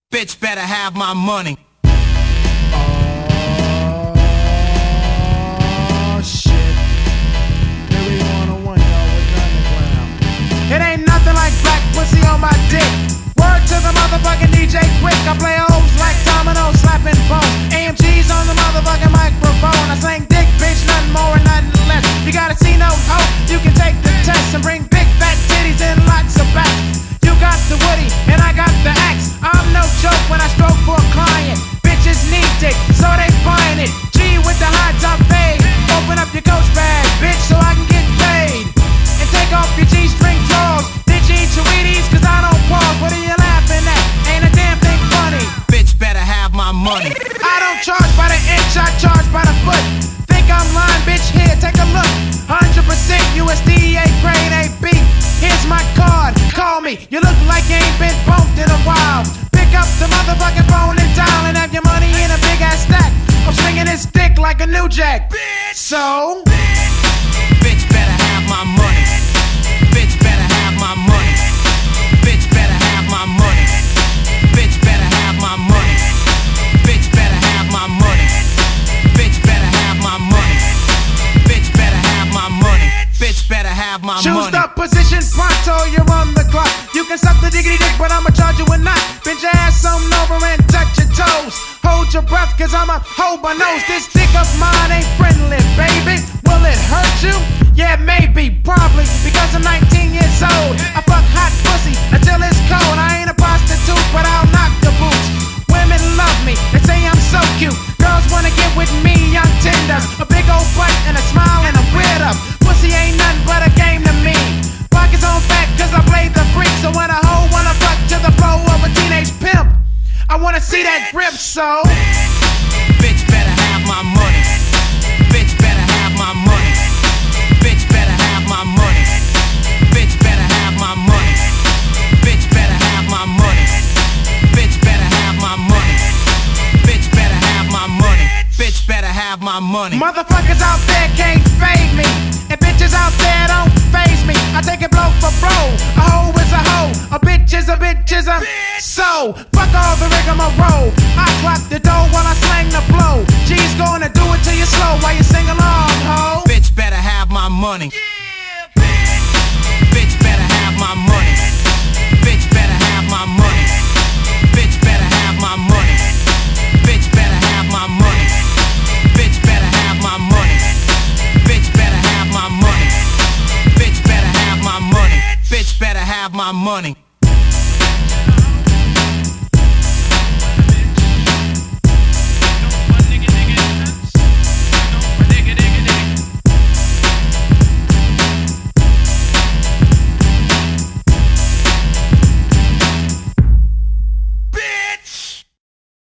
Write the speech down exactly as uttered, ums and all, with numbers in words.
Bitch better have my money. Oh shit. Here we on a one, y'all, with Underground. It ain't nothing like black pussy on my dick. Word to the motherfucking D J quick. I play O's like dominoes, slapping bones. A M G's on the motherfucking microphone. I slang dick, bitch, nothing more and nothing less. You gotta see no hope, you can take the test and bring big fat titties and lots of backs. You got the woody and I got the axe. I'm no joke when I stroke for a client. Bitches need dick, so they buying it. G with the high top fade. Open up your coach bag, bitch, so I can get paid. And take off your G-string drawers. Did you eat your Wheaties? Cause I don't pause. What are you laughing at? Ain't a damn thing funny. Bitch better have my money. I don't charge by the inch, I charge by the foot. Think I'm lying, bitch, here, take a look. one hundred percent U S D A grade A B. Here's my card, call me. You look like you ain't been bumped in a while. Pick up the motherfucking phone and dial and have your money in a big ass stack. I'm swinging this dick like a new jack. So, bitch better have my money. Bitch better have my money. Bitch better have my money. Bitch better have my money. Bitch better have my money. Bitch better have my money. Bitch better have my money. Bitch better have my money. Choose the position pronto, you're on the clock. You can suck the diggity dick, but I'ma charge you a knot. Bend your ass on over and touch your toes. Hold your breath, cause I'ma hold my nose. This dick of mine ain't friendly, baby. Will it hurt you? Yeah, maybe, probably, because I'm nineteen years old. I fuck hot pussy until it's cold. I ain't a prostitute, but I'll knock the boots. Women love me, they say I'm so cute. Girls wanna get with me, young tenders. A big old butt and a smile and a weird up. Pussy ain't nothing but a game to me. Pockets on fat cause I played the freak. So when a hoe wanna fuck to the flow of a teenage pimp, I wanna see that grip, so bitch better have my money. Bitch better have my money. Bitch better have my money. Bitch better have my money. Bitch better have my money. Bitch better have my money. Bitch better have my money. Bitch better have my money. Motherfuckers out there can't fade me, and bitches out there don't faze me. I take it blow for blow. A hoe is a hoe, a bitch is a bitch is a so fuck all the rigmarole. I clock the dough while I slang the blow. G's gonna do it till you slow while you sing along, ho. Bitch better have my money. Yeah, bitch. Bitch better have my money. Bitch better have my money. Bitch better have my money. Bitch better have my money. Bitch better have my money. Bitch better have my money. Bitch better have my money. Bitch better have my money.